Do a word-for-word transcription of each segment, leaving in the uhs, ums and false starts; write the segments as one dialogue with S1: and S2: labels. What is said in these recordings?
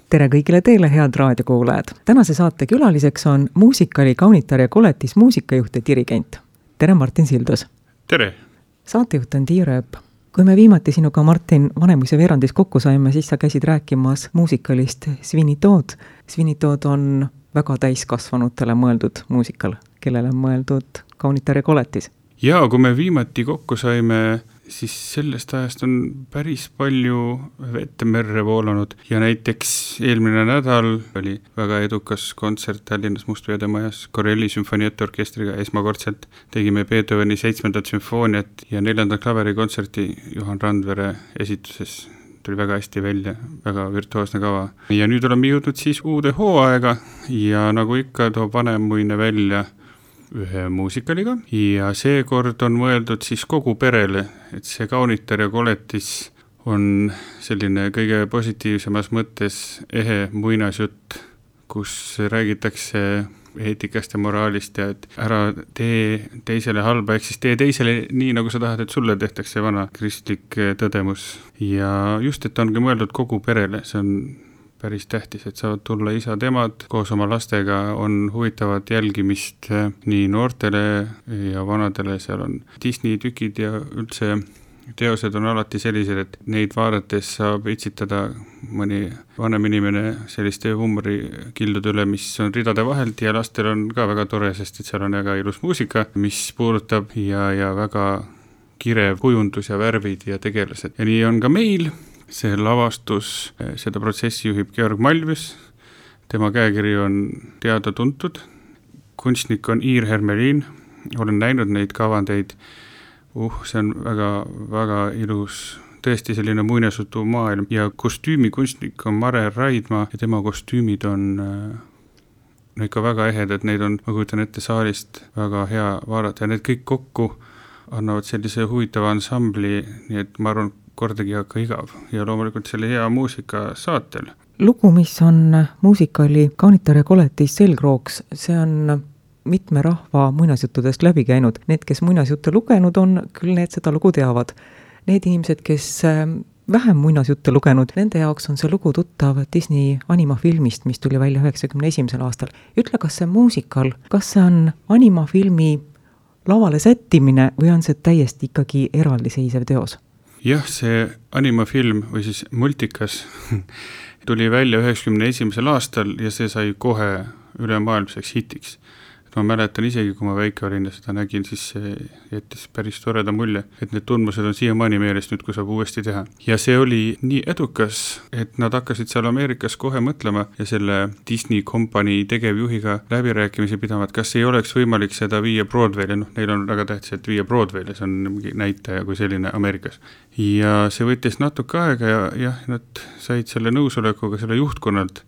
S1: tere kõigile teile, head raadiokuulajad! Tänase saate külaliseks on muusikali Kaunitar ja Koletis muusikajuht ja dirigent. Tere, Martin Sildus!
S2: Tere!
S1: Saatejuht on Tiia Rööp. Kui me viimati sinuga, Martin, Vanemuise veerandis kokku saime, siis sa käisid rääkimas muusikalist Svinitood. Svinitood on väga täiskasvanutele mõeldud muusikal, kellele on mõeldud Kaunitar ja Koletis.
S2: Jaa, kui me viimati kokku saime, siis sellest ajast on päris palju vette merre voolanud ja näiteks eelmine nädal oli väga edukas kontsert Tallinnas Mustveede majas Corelli sümfoniatorkestriga esmakordselt. Tegime Beethoveni seitsmendat sümfooniat ja neljandat klaverikontserti Juhan Randvere esituses. Tuli väga hästi välja, väga virtuoosne kava. Ja nüüd oleme jõudnud siis uude hooaega ja nagu ikka toob Vanemuine välja ühe muusikaliga ja seekord on mõeldud siis kogu perele, et see Kaunitar ja Koletis on selline kõige positiivsemas mõttes ehe muinasjutt, kus räägitakse eetikast ja moraalist ja et ära tee teisele halba, ehk siis tee teisele nii, nagu sa tahad, et sulle tehtakse vana kristlik tõdemus. Ja just, et ongi mõeldud kogu perele, see on päris tähtis, et saavad tulla isad, emad koos oma lastega, on huvitavat jälgimist nii noortele ja vanadele, seal on Disney tükid ja üldse teosed on alati sellised, et neid vaadates saab itsitada mõni vanem inimene selliste huumorikildude üle, mis on ridade vahelt ja lastel on ka väga tore, sest et seal on väga ilus muusika, mis puudutab ja, ja väga kirev kujundus ja värvid ja tegelased. Ja nii on ka meil. See lavastus, seda protsessi juhib Georg Malvis, tema käekiri on teada tuntud. Kunstnik on Iir Hermelin, olen näinud neid kavandeid. Uh, see on väga, väga ilus, tõesti selline muinasjutu maailm ja kostüümikunstnik on Mare Raidma ja tema kostüümid on no ikka väga ehedad, neid on, ma kujutan ette saalist väga hea vaadata ja need kõik kokku annavad sellise huvitava ansambli, nii et ma arvan, kordagi hakka igav ja loomulikult selle hea muusika saatel.
S1: Lugu, mis on muusikali Kaunitar ja Koletis selgrooks, see on mitme rahva muinasjuttudest läbi käinud. Need, kes muinasjutte lugenud on, küll need seda lugu teavad. Need inimesed, kes vähem muinasjutte lugenud, nende jaoks on see lugu tuttav Disney animafilmist, mis tuli välja üheksakümne esimesel aastal. Ütle, kas see muusikal, kas see on animafilmi lavale sättimine või on see täiesti ikkagi eraldiseisev teos?
S2: Jah, see animafilm või siis multikas tuli välja üheksakümne esimesel aastal ja see sai kohe ülemaailmseks hitiks. Ma mäletan isegi, kui ma väike olin ja seda nägin, siis see jättis päris toreda mulje, et need tundmused on siiamaani meelest nüüd, kui saab uuesti teha. Ja see oli nii edukas, et nad hakkasid seal Ameerikas kohe mõtlema ja selle Disney Company tegevjuhiga läbirääkimisi pidama, et kas ei oleks võimalik seda viia Broadway'le, noh, neil on väga tähtis, et viia Broadway'le, see on mingi näitaja kui selline Ameerikas. Ja see võttis natuke aega ja jah, nad said selle nõusolekuga selle juhtkonnalt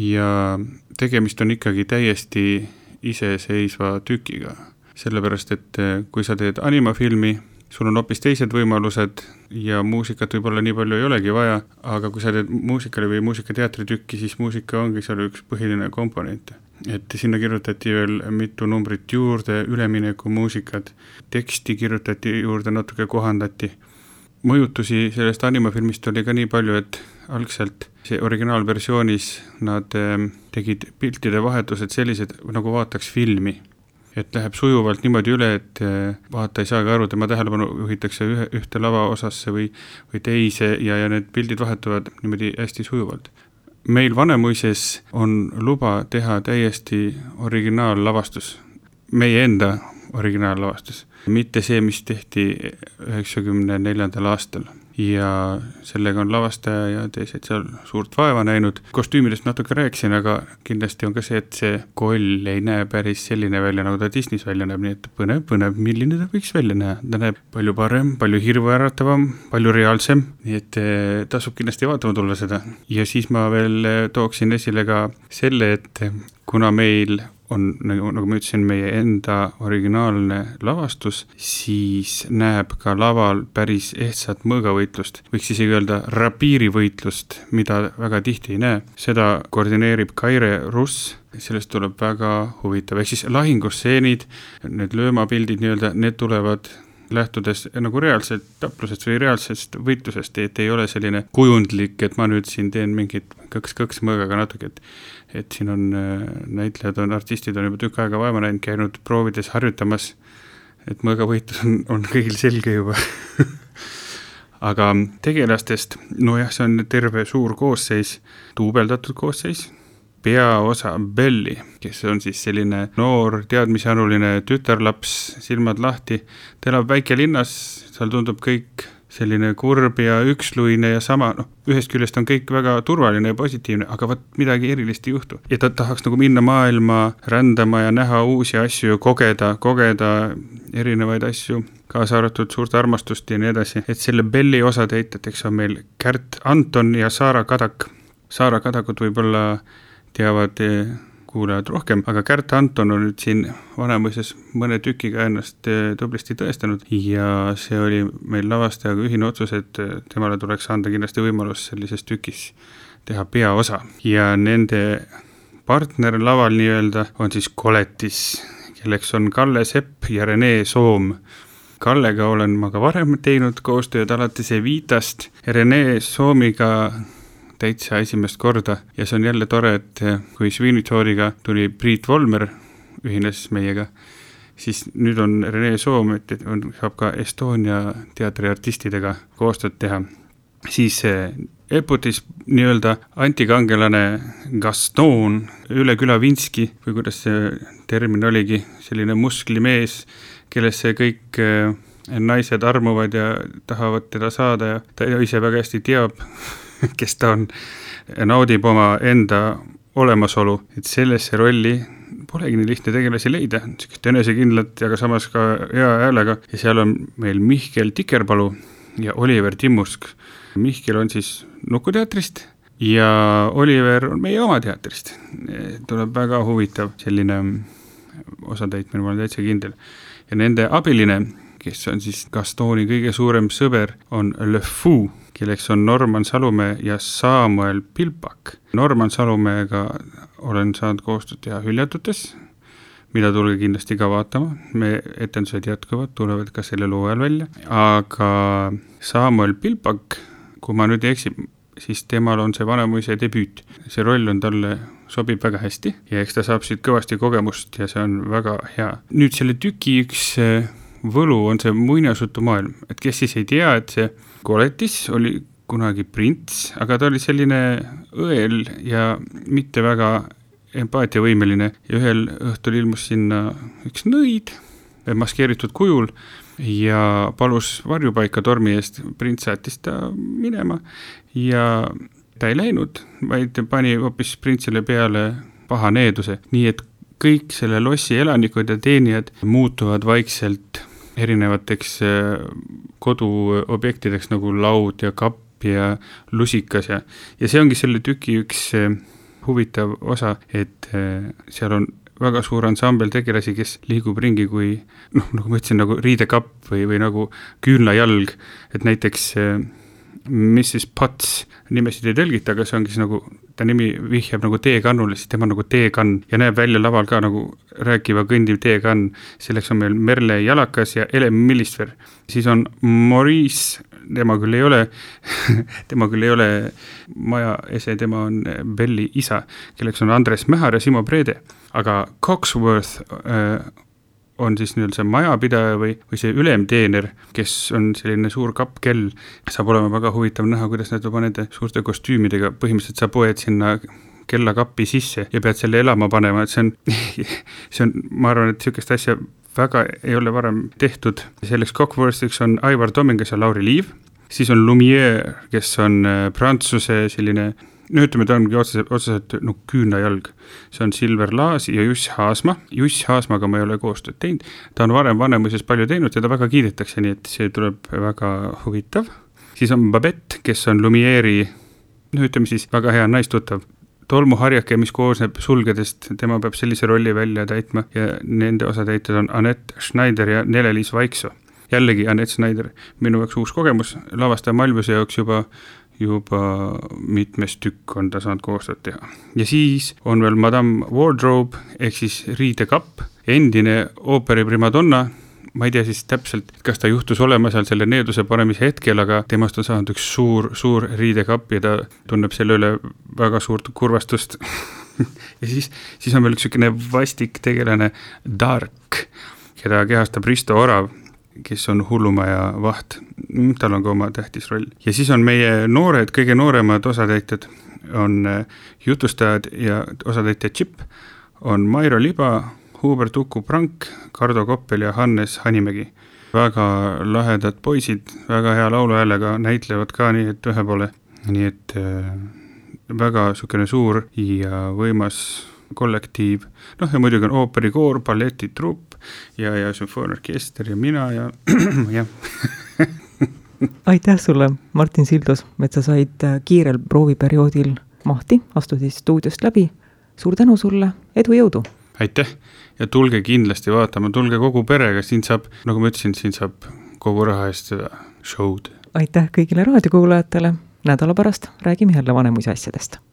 S2: ja tegemist on ikkagi täiesti iseseisva tükiga. Sellepärast, et kui sa teed animafilmi, sul on hoopis teised võimalused ja muusikat võib-olla nii palju ei olegi vaja, aga kui sa teed muusikale või muusikateatri tükki, siis muusika ongi seal üks põhiline komponent. Et sinna kirjutati veel mitu numbrit juurde, ülemineku muusikad, teksti kirjutati juurde, natuke kohandati. Mõjutusi sellest animafilmist oli ka nii palju, et algselt see originaalversioonis nad tegid piltide vahetused sellised, nagu vaataks filmi. Et läheb sujuvalt niimoodi üle, et vaata ei saagi aru, tema tähelepanu juhitakse ühe, ühte lava osasse või, või teise ja, ja need pildid vahetuvad niimoodi hästi sujuvalt. Meil Vanemuises on luba teha täiesti originaallavastus, meie enda originaallavastus. Mitte see, mis tehti üheksakümne neljandal aastal ja sellega on lavastaja ja teised seal suurt vaeva näinud. Kostüümidest natuke rääkisin, aga kindlasti on ka see, et see koll ei näe päris selline välja, nagu ta Disneys välja näeb, nii et põnev, põnev, milline ta võiks välja näha. Ta näeb palju parem, palju hirmuäratavam, palju reaalsem, nii et tasub kindlasti vaatama tulla seda. Ja siis ma veel tooksin esile ka selle, et kuna meil on, nagu, nagu ma ütlesin, meie enda originaalne lavastus, siis näeb ka laval päris ehtsat mõõgavõitlust, võiks isegi öelda rapiirivõitlust, mida väga tihti ei näe. Seda koordineerib Kaire Russ, sellest tuleb väga huvitav. Ehk siis lahingusseenid, need löömapildid nii-öelda, need tulevad lähtudes nagu reaalselt taplusest või reaalsest võitlusest, et ei ole selline kujundlik, et ma nüüd siin teen mingit kõks-kõks mõõgaga natuke, et et siin on näitlejad, on artistid on juba tükk aega vaeva näinud, käinud proovides harjutamas, et mõõgavõitlus on, on kõigil selge juba. Aga tegelastest, nojah, see on terve suur koosseis, duubeldatud koosseis, peaosa Belli, kes on siis selline noor, teadmisjanuline tütarlaps, silmad lahti, ta elab väikelinnas, seal tundub kõik selline kurb ja üksluine ja sama, noh, ühest küljest on kõik väga turvaline ja positiivne, aga võt midagi erilist ei juhtu. Ja ta tahaks nagu minna maailma rändama ja näha uusi asju, kogeda, kogeda erinevaid asju, kaasa arvatud suurt armastust ja nii edasi. Et selle Belli osatäitjateks on meil Kärt Anton ja Saara Kadak. Saara Kadakut võib-olla teavad kuulajad rohkem, aga Kärt Anton on nüüd siin Vanemuises mõne tükiga ennast tublisti tõestanud ja see oli meil lavastajaga ühine otsus, et temale tuleks anda kindlasti võimalus sellises tükis teha peaosa. Ja nende partner laval nii-öelda on siis Koletis, kelleks on Kalle Sepp ja Rene Soom. Kallega olen ma ka varem teinud koostööd alates Evitast ja Rene Soomiga täitsa esimest korda ja see on jälle tore, et kui Sweeney Todd'iga tuli Priit Volmer ühines meiega, siis nüüd on Rene Soom, et on, saab ka Estonia teatriartistidega koostööd teha. Siis Eputis nii-öelda antikangelane Gaston Üle Külavinski, või kuidas see termin oligi, selline musklimees, kellesse kõik naised armuvad ja tahavad teda saada ja ta ise väga hästi teab, kes ta on, naudib oma enda olemasolu, et sellesse rolli polegi nii lihtne tegelasi leida, niisugust enesekindlat ja ka samas ka hea häälega ja seal on meil Mihkel Tikerpalu ja Oliver Timmusk. Mihkel on siis Nukuteatrist ja Oliver on meie oma teatrist. Tuleb väga huvitav selline osatäitmine, ma olen täitsa kindel. Ja nende abiline, kes on siis Gastoni kõige suurem sõber, on Le Fou, kelleks on Norman Salumäe ja Samuel Pilpak. Norman Salumäega olen saanud koostööd teha Hüljatutes, mida tulge kindlasti ka vaatama. Me etendused jätkuvad, tulevad ka selle loo ajal välja. Aga Samuel Pilpak, kui ma nüüd eksin, siis temal on see Vanemuise debüüt. See roll on talle sobib väga hästi ja eks ta saab siit kõvasti kogemust ja see on väga hea. Nüüd selle tüki üks võlu on see muinasjutumaailm, et kes siis ei tea, et see Koletis oli kunagi prints, aga ta oli selline õel ja mitte väga empaatiavõimeline ja ühel õhtul ilmus sinna üks nõid maskeeritud kujul ja palus varjupaika tormi eest, prints saatis ta minema ja ta ei läinud, vaid pani hoopis printsile peale paha needuse, nii et kõik selle lossi elanikud ja teenijad muutuvad vaikselt erinevateks koduobjektideks nagu laud ja kapp ja lusikas ja, ja see ongi selle tüki üks huvitav osa, et seal on väga suur ansambel tegelasi, kes liigub ringi kui, noh, nagu ma ütlesin, nagu riidekapp või, või nagu küünlajalg, et näiteks missis Potts nimesid ei tõlgita, aga see ongi nagu, ta nimi vihjab nagu teekannule, siis tema nagu teekann ja näeb välja laval ka nagu rääkiva kõndiv teekann. Selleks on meil Merle Jalakas ja Ele Millistver. Siis on Maurice, tema küll ei ole, tema küll ei ole maja ese, tema on Belli isa, kelleks on Andres Mähar ja Simo Brede. Aga Coxworth äh, on siis nüüd see majapidaja või, või see ülemteener, kes on selline suur kappkell, saab olema väga huvitav näha, kuidas nad juba nende suurte kostüümidega, põhimõtteliselt sa poed sinna kellakappi sisse ja pead selle elama panema, et see on, see on, ma arvan, et sellist asja väga ei ole varem tehtud. Selleks Cockworthiks on Aivar Tomingas ja Lauri Liiv, siis on Lumiere, kes on prantsuse selline, no ütleme, ta ongi otseselt, otseselt no, küünlajalg. See on Silver Laas ja Juss Haasma. Juss Haasmaga ma ei ole koostööd teinud. Ta on varem Vanemuises palju teinud ja ta väga kiidetakse, nii et see tuleb väga huvitav. Siis on Babette, kes on Lumiere'i, no ütleme siis, väga hea naistuttav tolmuharjake, mis koosneb sulgedest, tema peab sellise rolli välja täitma ja nende osatäited on Annette Schneider ja Nele-Liis Vaikso. Jällegi Annette Schneider, minu jaoks uus kogemus, lavastaja Malvuse jaoks juba juba mitmes tükk on ta saanud koostööd teha. Ja siis on veel Madame Wardrobe, ehk siis riidekapp, endine ooperi primadonna, ma ei tea siis täpselt, kas ta juhtus olema seal selle needuse paremise hetkel, aga temast on saanud üks suur, suur riidekapp ja ta tunneb selle üle väga suurt kurvastust. ja siis, siis on veel üks selline vastik tegelane Dark, keda kehastab Risto Orav, kes on hullumaja vaht. Tal on ka oma tähtis roll. Ja siis on meie noored, kõige nooremad osatäitjad on jutustajad ja osatäitjad Chip, on Mairo Liba, Hubert Uku Prank, Kardo Koppel ja Hannes Hanimägi. Väga lahedad poisid, väga hea lauluhäälega, näitlevad ka nii, et ühe poole. Nii et äh, väga sukene suur ja võimas kollektiiv. Noh, ja muidugi on ooperikoor, balletitrupp ja, ja sümfooniorkester ja mina ja jah.
S1: Aitäh sulle, Martin Sildos, et sa said kiirel prooviperioodil mahti, astusid stuudiost läbi. Suur tänu sulle, edu jõudu!
S2: Aitäh ja tulge kindlasti vaatama, tulge kogu perega, siin saab, nagu ma ütlesin, siin saab kogu raha eest seda show'd.
S1: Aitäh kõigile raadiokuulajatele, nädala pärast räägime jälle Vanemuise asjadest.